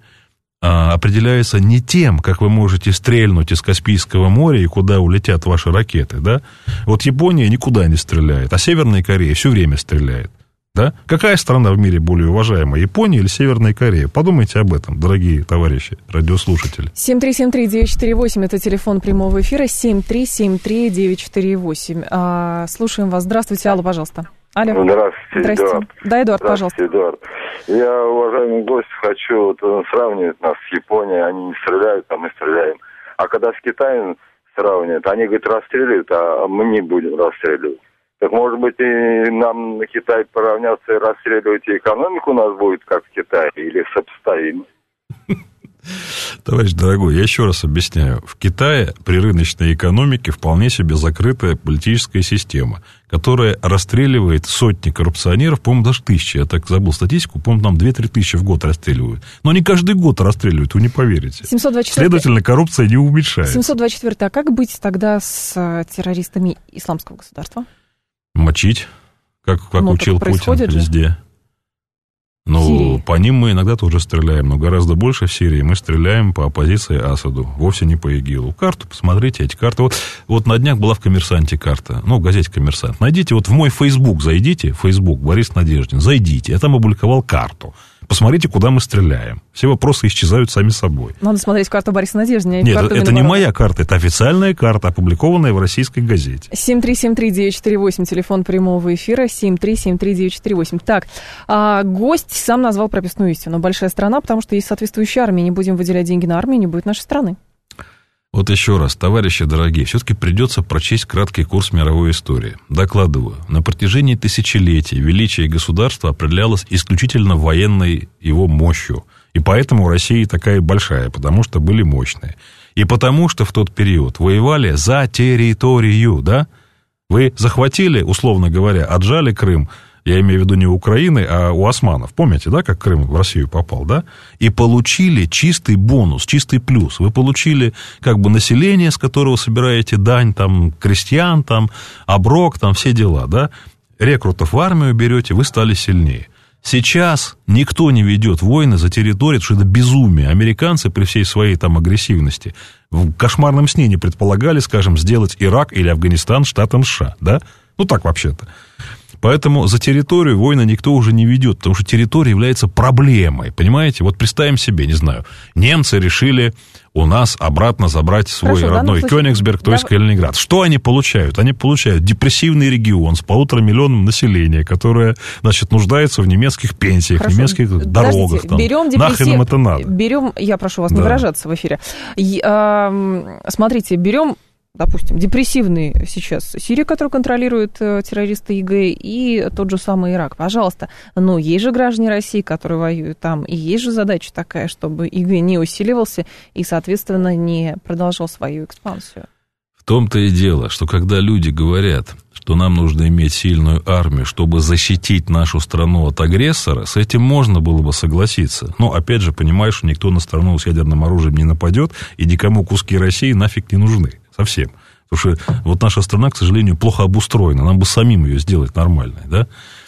а, определяется не тем, как вы можете стрельнуть из Каспийского моря и куда улетят ваши ракеты, да? Вот Япония никуда не стреляет, а Северная Корея все время стреляет, да? Какая страна в мире более уважаемая, Япония или Северная Корея? Подумайте об этом, дорогие товарищи, радиослушатели. семь три семь три девять четыре восемь, это телефон прямого эфира, семь три семь три девять четыре восемь. А, слушаем вас. Здравствуйте, алло, пожалуйста. Алло. Здравствуйте, Здравствуйте. Эдуард. Да, Эдуард, Здравствуйте, пожалуйста. Эдуард. Я, уважаемый гость, хочу вот, сравнивать нас с Японией. Они не стреляют, а мы стреляем. А когда с Китаем сравнивают, они, говорят, расстреливают, а мы не будем расстреливать. Так, может быть, и нам на Китай поравняться и расстреливать, и экономику у нас будет, как в Китае, или сопоставимо? Товарищ дорогой, я еще раз объясняю. В Китае при рыночной экономике вполне себе закрытая политическая система, которая расстреливает сотни коррупционеров, по-моему, даже тысячи. Я так забыл статистику, по-моему, там две-три тысячи в год расстреливают. Но не каждый год расстреливают, вы не поверите. семьсот двадцать четыре... Следовательно, коррупция не уменьшается. семьсот двадцать четыре. А как быть тогда с террористами исламского государства? Мочить, как, как Ну, учил Путин же. везде. Ну, по ним мы иногда тоже стреляем, но гораздо больше в Сирии мы стреляем по оппозиции Асаду, вовсе не по ИГИЛу. Карту посмотрите, эти карты. Вот, вот на днях была в «Коммерсанте» карта, ну, в газете «Коммерсант». Найдите, вот в мой Facebook зайдите, Facebook Борис Надеждин, зайдите, я там опубликовал карту. Посмотрите, куда мы стреляем. Все вопросы исчезают сами собой. Надо смотреть карту Бориса Надеждина. Нет, это, это не моя карта, это официальная карта, опубликованная в российской газете. семь три семь три девять четыре восемь, телефон прямого эфира, семь три семь три девять четыре восемь. Так, а, гость сам назвал прописную истину. Большая страна, потому что есть соответствующая армия. Не будем выделять деньги на армию, не будет нашей страны. Вот еще раз, товарищи дорогие, все-таки придется прочесть краткий курс мировой истории. Докладываю, на протяжении тысячелетий величие государства определялось исключительно военной его мощью. И поэтому Россия такая большая, потому что были мощные. И потому что в тот период воевали за территорию, да? Вы захватили, условно говоря, отжали Крым, я имею в виду не у Украины, а у османов. Помните, да, как Крым в Россию попал, да? И получили чистый бонус, чистый плюс. Вы получили как бы население, с которого собираете дань, там, крестьян, там, оброк, там, все дела, да? Рекрутов в армию берете, вы стали сильнее. Сейчас никто не ведет войны за территорию, потому что это безумие. Американцы при всей своей там агрессивности в кошмарном сне не предполагали, скажем, сделать Ирак или Афганистан штатом США, да? Ну, так вообще-то. Поэтому за территорию войны никто уже не ведет, потому что территория является проблемой, понимаете? Вот представим себе, не знаю, немцы решили у нас обратно забрать свой Хорошо, родной Кёнигсберг, то есть да... Калининград. Что они получают? Они получают депрессивный регион с полутора миллионом населения, которое, значит, нуждается в немецких пенсиях, Хорошо. немецких дорогах. Там. Берем депрессив... Нахрен им это надо? Берем, я прошу вас да. не выражаться в эфире. И, э, смотрите, берем... Допустим, депрессивный сейчас Сирия, которую контролируют э, террористы ИГ, и тот же самый Ирак. Пожалуйста, но есть же граждане России, которые воюют там, и есть же задача такая, чтобы ИГ не усиливался и, соответственно, не продолжал свою экспансию. В том-то и дело, что когда люди говорят, что нам нужно иметь сильную армию, чтобы защитить нашу страну от агрессора, с этим можно было бы согласиться. Но, опять же, понимаешь, что никто на страну с ядерным оружием не нападет, и никому куски России нафиг не нужны. Совсем. Потому что вот наша страна, к сожалению, плохо обустроена. Нам бы самим ее сделать нормальной, да?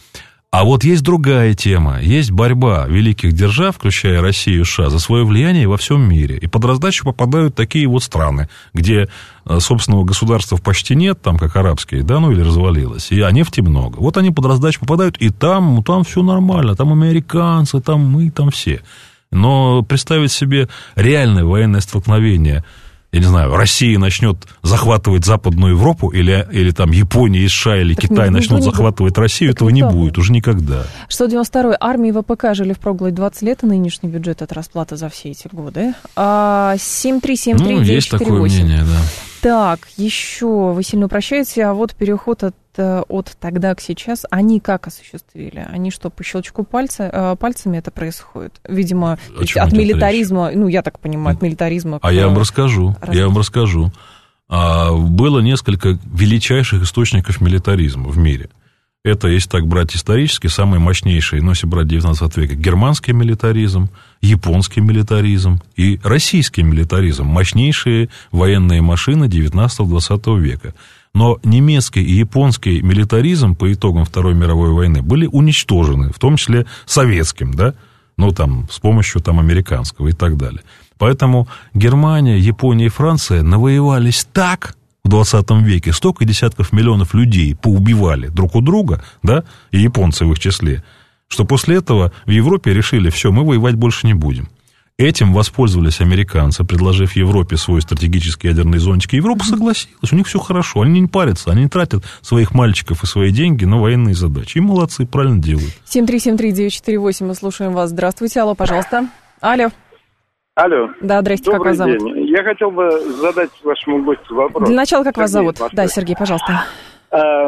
А вот есть другая тема. Есть борьба великих держав, включая Россию и США, за свое влияние во всем мире. И под раздачу попадают такие вот страны, где собственного государства почти нет, там, как арабские, да, ну, или развалилось, и нефти много. Вот они под раздачу попадают, и там, там все нормально, там американцы, там мы, там все. Но представить себе реальное военное столкновение, я не знаю, Россия начнет захватывать Западную Европу, или, или там Япония и США, или так Китай начнут не захватывать Россию, этого не будет, уже никогда. шестьсот девяносто второй армии ВПК жили впроголодь двадцать лет, и нынешний бюджет от расплаты за все эти годы. семь три семь три девять четыре восемь. Ну, есть такое мнение, да. Так, еще вы сильно упрощаете, а вот переход от, от тогда к сейчас, они как осуществили? Они что, по щелчку пальца, пальцами это происходит? Видимо, от милитаризма, речь? Ну, я так понимаю, от милитаризма... А к... я вам расскажу, Раз... я вам расскажу. А, было несколько величайших источников милитаризма в мире. Это, если так брать исторически, самый мощнейший, ну, если брать девятнадцатый век, германский милитаризм, японский милитаризм и российский милитаризм. Мощнейшие военные машины девятнадцатого-двадцатого века. Но немецкий и японский милитаризм по итогам Второй мировой войны были уничтожены, в том числе советским, да, ну, там, с помощью там американского и так далее. Поэтому Германия, Япония и Франция навоевались так... В двадцатом веке столько десятков миллионов людей поубивали друг у друга, да, и японцы в их числе, что после этого в Европе решили, все, мы воевать больше не будем. Этим воспользовались американцы, предложив Европе свой стратегический ядерный зонтик. И Европа согласилась, у них все хорошо, они не парятся, они не тратят своих мальчиков и свои деньги на военные задачи. И молодцы, правильно делают. семь три семь три девять четыре восемь, мы слушаем вас. Здравствуйте, алло, пожалуйста. Алло. Алло. Да, здрасте, как вас зовут? День. Я хотел бы задать вашему гостю вопрос. Для начала, как Сергей, вас зовут? Москвы. Да, Сергей, пожалуйста. А,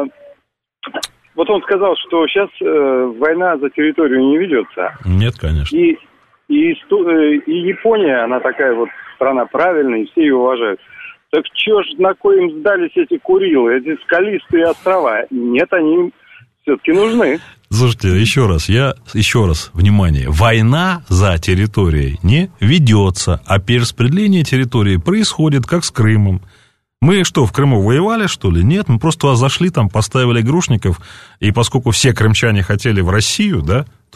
вот он сказал, что сейчас э, война за территорию не ведется. Нет, конечно. И, и, и Япония, она такая вот страна правильная, и все ее уважают. Так что ж на кой им сдались эти Курилы, эти скалистые острова? Нет, они все-таки нужны. Слушайте, еще раз, я, еще раз, внимание, война за территорией не ведется, а перераспределение территории происходит, как с Крымом. Мы что, в Крыму воевали, что ли? Нет, мы просто зашли там, поставили грушников, и поскольку все крымчане хотели в Россию, да,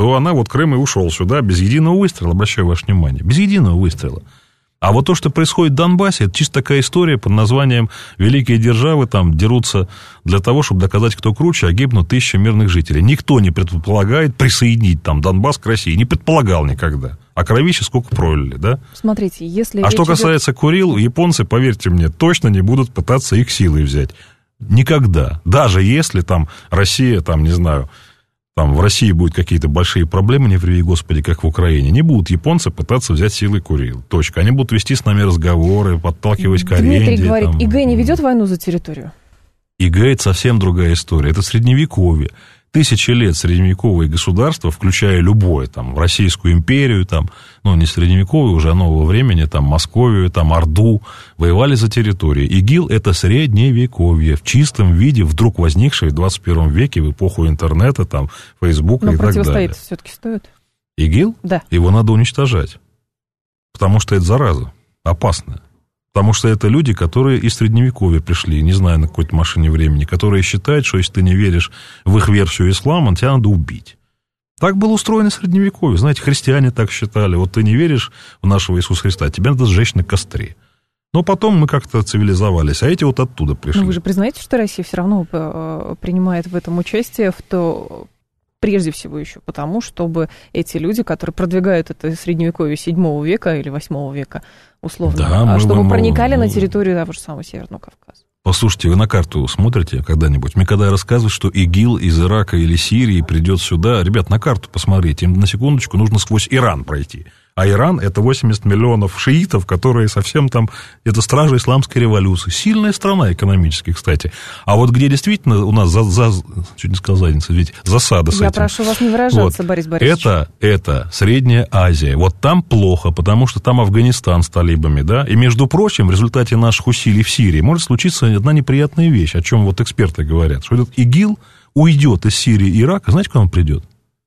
то она вот Крым и ушел сюда без единого выстрела, обращаю ваше внимание, без единого выстрела. А вот то, что происходит в Донбассе, это чисто такая история под названием «Великие державы там дерутся для того, чтобы доказать, кто круче, а гибнут тысячи мирных жителей». Никто не предполагает присоединить там Донбасс к России, не предполагал никогда. А кровища сколько пролили, да? Смотрите, если... А что касается идет... Курил, японцы, поверьте мне, точно не будут пытаться их силой взять. Никогда. Даже если там Россия, там, не знаю... Там в России будут какие-то большие проблемы, не приведи Господи, как в Украине. Не будут японцы пытаться взять силой Курил. Точка. Они будут вести с нами разговоры, подталкивать к аренде. Дмитрий говорит, там... ИГ не ведет войну за территорию? ИГ – это совсем другая история. Это средневековье. Тысячи лет средневековые государства, включая любое, там, Российскую империю, там, ну, не средневековье, уже нового времени, там, Московию, там, Орду, воевали за территории. ИГИЛ – это средневековье в чистом виде, вдруг возникшее в двадцать первом веке, в эпоху интернета, там, Фейсбука и так далее. Но противостоять все-таки стоит? ИГИЛ? Да. Его надо уничтожать, потому что это зараза опасная. Потому что это люди, которые из Средневековья пришли, не знаю, на какой-то машине времени, которые считают, что если ты не веришь в их версию ислама, тебя надо убить. Так было устроено Средневековье. Знаете, христиане так считали. Вот ты не веришь в нашего Иисуса Христа, тебя надо сжечь на костре. Но потом мы как-то цивилизовались, а эти вот оттуда пришли. Но вы же признаете, что Россия все равно принимает в этом участие, в то... Прежде всего еще потому, чтобы эти люди, которые продвигают это средневековье седьмого века или восьмого века, условно, да, чтобы мы, проникали мы, на территорию того же самого Северного Кавказа. Послушайте, вы на карту смотрите когда-нибудь? Мне когда рассказывают, что ИГИЛ из Ирака или Сирии придет сюда, ребят, на карту посмотрите, им на секундочку нужно сквозь Иран пройти. А Иран – это восемьдесят миллионов шиитов, которые совсем там, это стражи исламской революции. Сильная страна экономически, кстати. А вот где действительно у нас, за, за, чуть не сказал задница, ведь засада с Я этим. Я прошу вас не выражаться, вот. Борис Борисович. Это, это Средняя Азия. Вот там плохо, потому что там Афганистан с талибами, да. И, между прочим, в результате наших усилий в Сирии может случиться одна неприятная вещь, о чем вот эксперты говорят, что этот ИГИЛ уйдет из Сирии и Ирака, знаете, куда он придет?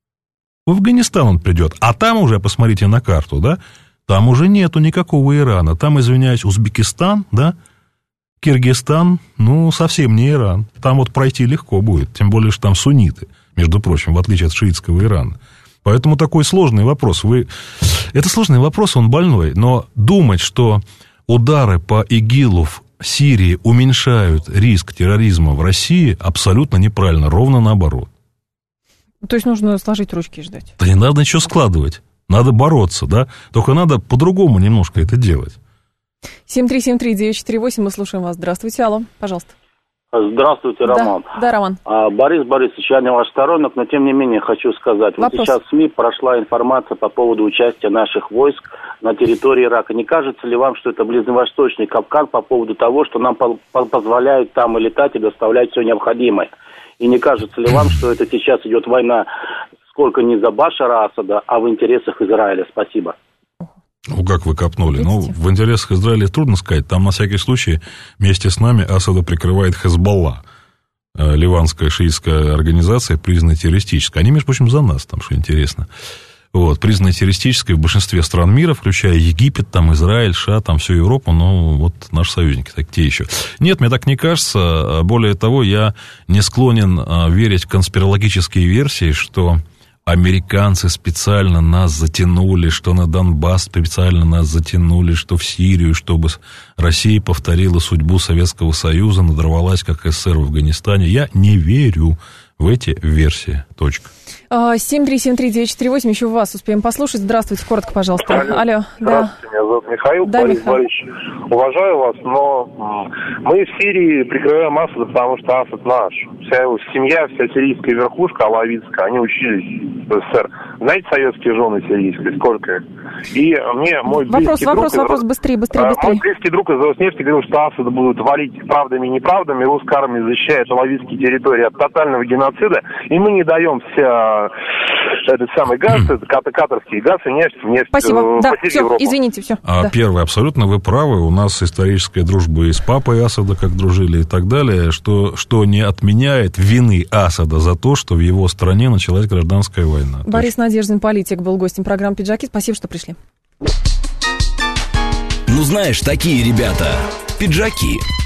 В Афганистан он придет, а там уже, посмотрите на карту, да, там уже нету никакого Ирана, там, извиняюсь, Узбекистан, да, Киргизстан, ну, совсем не Иран, там вот пройти легко будет, тем более, что там сунниты, между прочим, в отличие от шиитского Ирана. Поэтому такой сложный вопрос, вы... это сложный вопрос, он больной, но думать, что удары по ИГИЛу в Сирии уменьшают риск терроризма в России, абсолютно неправильно, ровно наоборот. То есть нужно сложить ручки и ждать? Да не надо ничего складывать. Надо бороться, да? Только надо по-другому немножко это делать. семь три семь три девять четыре восемь, мы слушаем вас. Здравствуйте, алло, пожалуйста. Здравствуйте, Роман. Да, да, Роман. А, Борис Борисович, я не ваш сторонник, но тем не менее хочу сказать. Вопрос. Вот сейчас в СМИ прошла информация по поводу участия наших войск на территории Ирака. Не кажется ли вам, что это ближневосточный капкан по поводу того, что нам по- по- позволяют там и летать, и доставлять все необходимое? И не кажется ли вам, что это сейчас идет война сколько не за Башара Асада, а в интересах Израиля? Спасибо. Ну, как вы копнули? Видите? Ну, в интересах Израиля трудно сказать. Там, на всякий случай, вместе с нами Асада прикрывает Хезболла, ливанская шиитская организация, признанная террористической. Они, между прочим, за нас, там, что интересно. Вот, признанная террористической в большинстве стран мира, включая Египет, там, Израиль, США, там, всю Европу, но вот наши союзники, так те еще. Нет, мне так не кажется. Более того, я не склонен верить в конспирологические версии, что американцы специально нас затянули, что на Донбасс специально нас затянули, что в Сирию, чтобы Россия повторила судьбу Советского Союза, надорвалась, как СССР в Афганистане. Я не верю в эти версии. Точка. семь три семь три девять четыре восемь, еще вас успеем послушать. Здравствуйте, коротко, пожалуйста. Алло. Алло. Здравствуйте, да. меня зовут Михаил, да, Борис Михаил. Борисович. Уважаю вас, но мы в Сирии прикрываем Асада, потому что Асад наш. Вся его семья, вся сирийская верхушка, алавитская, они учились в СССР. Знаете, советские жены сирийские, сколько? И мне мой Вопрос, близкий вопрос, друг... вопрос, из... быстрее, быстрее, быстрее. Мой близкий друг из Роснефти говорил, что Асада будут валить правдами и неправдами, русская армия защищает алавитские территории от тотального геноцида, и мы не даем вся этот самый газ, это катарский газ и нефть, нефть Спасибо, в да, все, Европу. извините, все. А да. Первое, абсолютно вы правы, у нас историческая дружба и с папой Асада, как дружили и так далее, что, что не отменяет вины Асада за то, что в его стране началась гражданская война. Борис Надеждин, политик, был гостем программы «Пиджаки». Спасибо, что пришли. Ну, знаешь, такие ребята, пиджаки.